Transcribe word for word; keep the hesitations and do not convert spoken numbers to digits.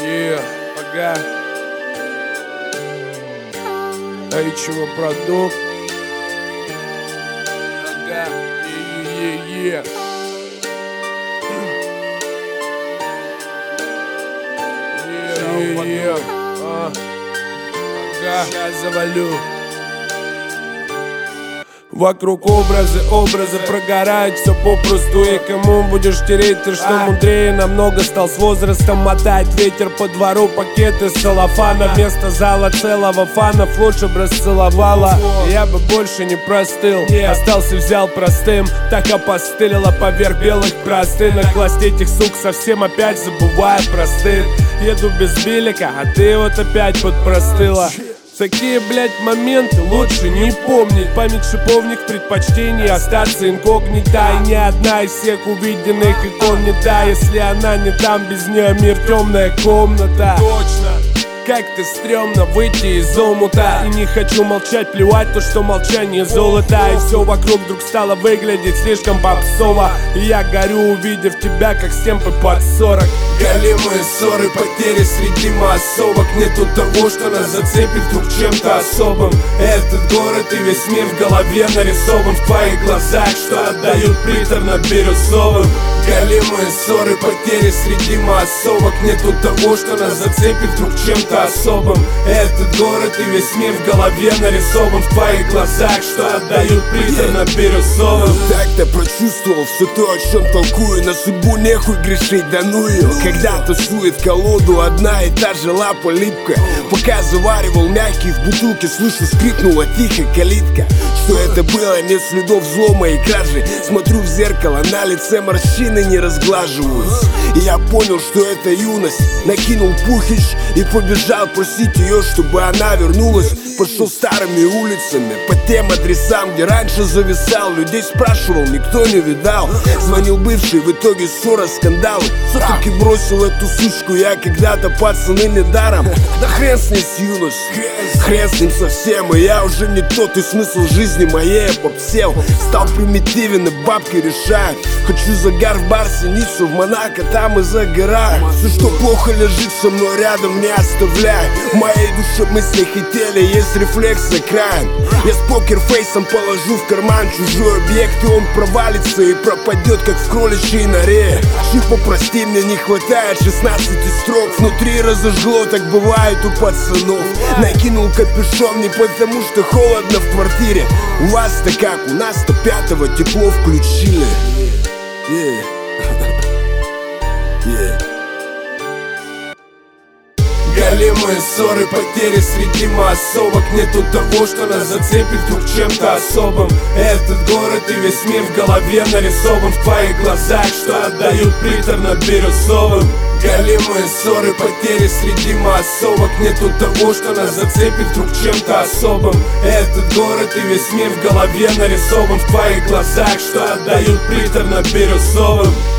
Yeah, ага. Эй, чего, продукт? Ага, е-е-е-е. Е-е-е. А. Ага, сейчас завалю. Вокруг образы, образы прогорают все попросту. И кому будешь тереть, ты что мудрее намного стал с возрастом. Мотать ветер по двору, пакеты с целлофана. Вместо зала целого фанов лучше бы расцеловала. Я бы больше не простыл, остался, взял простым. Так опостылила поверх белых простынок. Власть этих сук совсем опять забываю простых. Еду без билика, а ты вот опять подпростыла. Такие, блять, моменты лучше не помнить. Память шиповник предпочтений остаться инкогнито. И ни одна из всех увиденных икон не та. Если она не там, без нее мир темная комната. Точно. Как ты стрёмно выйти из омута. И не хочу молчать, плевать то, что молчание золото. И все вокруг вдруг стало выглядеть слишком попсово. И я горю, увидев тебя, как с темпы под сорок. Голимые ссоры, потери среди массовок. Нету того, что нас зацепит вдруг чем-то особым. Этот город и весь мир в голове нарисован в твоих глазах, что отдают приторно-бирюзовым. Голимые ссоры, потери среди массовок. Нету того, что нас зацепит вдруг чем-то особым. Этот город и весь мир в голове нарисован в твоих глазах, что отдают приторно-бирюзовым. Так-то прочувствовал все то, о чем толкую. На судьбу нехуй грешить, да ну ее. Когда тусует колоду одна и та же лапа липкая. Пока заваривал мягкий в бутылке, слышу, скрипнула тихо калитка. Что это было, нет следов взлома и кражи. Смотрю в зеркало, на лице морщины не разглаживаются. И я понял, что это юность. Накинул пухич и побежал просить ее, чтобы она вернулась. Пошел старыми улицами, по тем адресам, где раньше зависал. Людей спрашивал, никто не видал. Звонил бывший, в итоге ссора, скандалы. Все-таки бросил эту сучку я когда-то, пацаны, недаром. Да хрен с ней с юностью, хрен с ним совсем. И я уже не тот, и смысл жизни моей попсел. Стал примитивен, и бабки решают. Хочу загар в Барселоницу, в Монако, там и загораю. Все, что плохо лежит со мной рядом, не оставляй. В моей душе мысли хотели, есть рефлекс экран. Я с покерфейсом положу в карман чужой объект, и он провалится и пропадет, как в кроличьей норе. Чипа, прости, мне не хватает шестнадцати строк. Внутри разожгло, так бывает у пацанов. Накинул капюшон не потому, что холодно в квартире. У вас-то как, у нас-то пятого тепло включили. Yeah. Yeah. Голимые ссоры, потери среди массовок. Нету того, что нас зацепит вдруг чем-то особым. Этот город и весь мир в голове нарисован в твоих глазах, что отдают приторно-бирюзовым. Голимые ссоры, потери среди массовок. Нету того, что нас зацепит вдруг чем-то особым. Этот город и весь мир в голове нарисован в твоих глазах, что отдают приторно-бирюзовым.